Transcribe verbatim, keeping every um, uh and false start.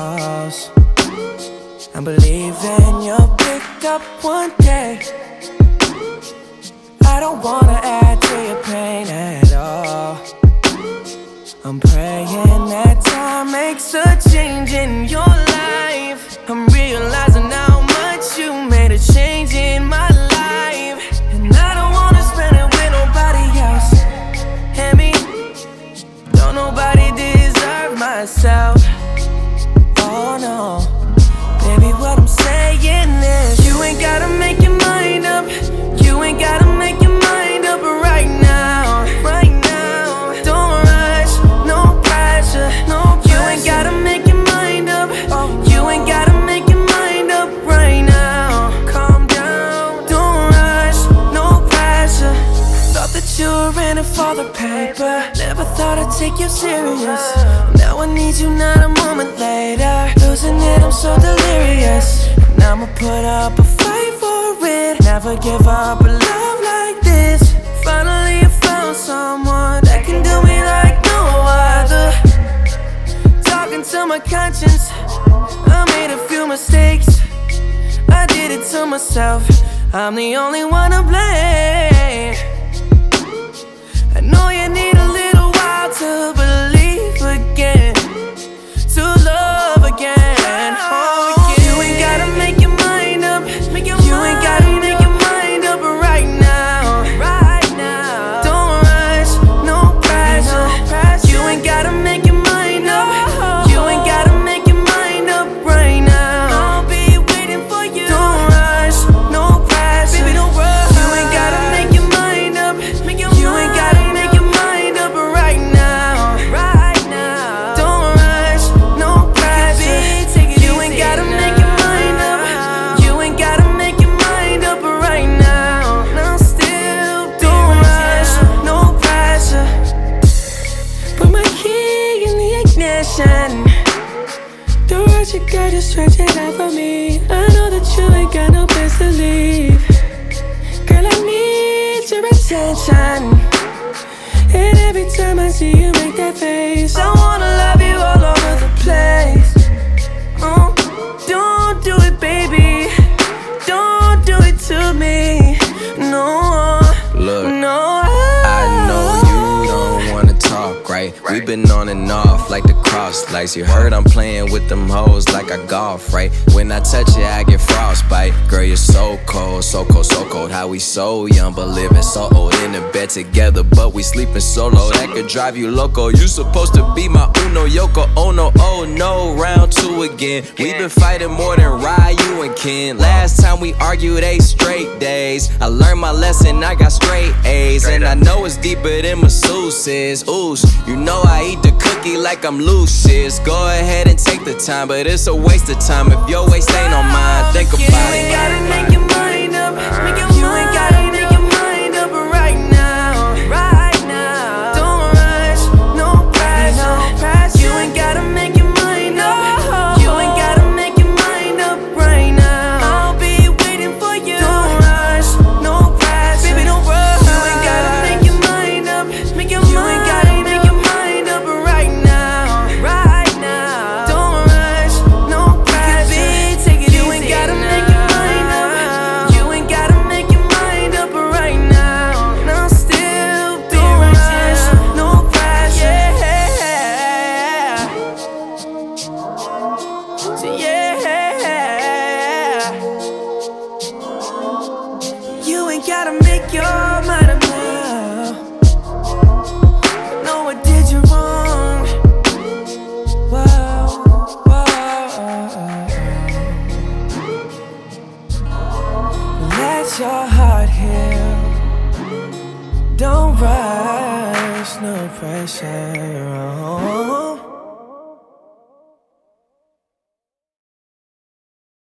falls. I'm believing you'll pick up one day. I don't wanna add to your pain at all. I'm praying that time makes a change in your life. I'm realizing how much you made a change in my life, and I don't wanna spend it with nobody else. And me, don't nobody deserve myself. Oh no, baby, what I'm saying is, you ain't gotta make your mind up. You ain't gotta make your mind up right now. Right now, don't rush, no pressure, no pressure. You ain't gotta make your mind up. You ain't gotta make your mind up right now. Calm down, don't rush, no pressure. Thought that you were in it for the paper, never thought I'd take you serious. Now I need you not a moment later. Losing it, I'm so delirious. And I'ma put up a fight for it. Never give up a love like this. Finally I found someone that can do me like no other. Talking to my conscience, I made a few mistakes. I did it to myself, I'm the only one to blame. I know you need a little while to believe again, to love again. Oh, yeah. You ain't gotta make your mind up. Make your you ain't gotta make your mind up right now. Right now, don't rush, no pressure. No pressure. You ain't gotta make your mind up. You ain't gotta make your mind up right now. I'll be waiting for you. Don't rush, no pressure. Baby, don't rush. You ain't gotta make your mind up. Make your you ain't gotta make your mind up right now. Right now, don't rush, no pressure. You ain't gotta make your mind up. You ain't gotta make your mind up right now. No, still don't rush, no pressure. Put my key in the ignition. Don't rush it, girl, just stretch it out for me. I know that you ain't got no place to leave. Girl, I need your attention. And every time I see you make that face, I wanna love you all over the place. Oh, don't do it, baby. Don't do it to me. No, Look, no. I know you don't wanna talk, right? We've been on and off like the cross lights. You heard I'm playing with them hoes like I golf, right? When I touch you, I get frostbite. Girl, you're so cold, so cold, so cold. How we so young but living so old. In the bed together, but we sleeping solo. That could drive you loco. You supposed to be my Uno Yoko Ono. Oh no, round two again. We've been fighting more than Ryu and Ken. Last time we argued eight straight days. I learned my lesson, I got straight A's. And I know it's deeper than masseuses. Oosh, you know I eat the cookie like I'm Lucius. Go ahead and take the time, but it's a waste of time if your waist ain't on mine. Think about it. You ain't gotta make your mind up. Make your you ain't gotta make your mind up right now. Right now, don't rush, no pressure. No pressure. You ain't gotta make your mind up. You ain't gotta make your mind up right now. I'll be waiting for you. Don't rush, no pressure. Baby, don't rush. You ain't gotta make your mind up. Make your you ain't gotta make your mind up right now. Right now, don't rush, no pressure. Take it you ain't gotta make your mind up. You ain't gotta make your mind up right now. No, still don't rush, no pressure. Yeah. So yeah, you ain't gotta make your mind up now. No, what did you wrong? Whoa, whoa. Let your heart heal. Don't rush, no pressure. Oh.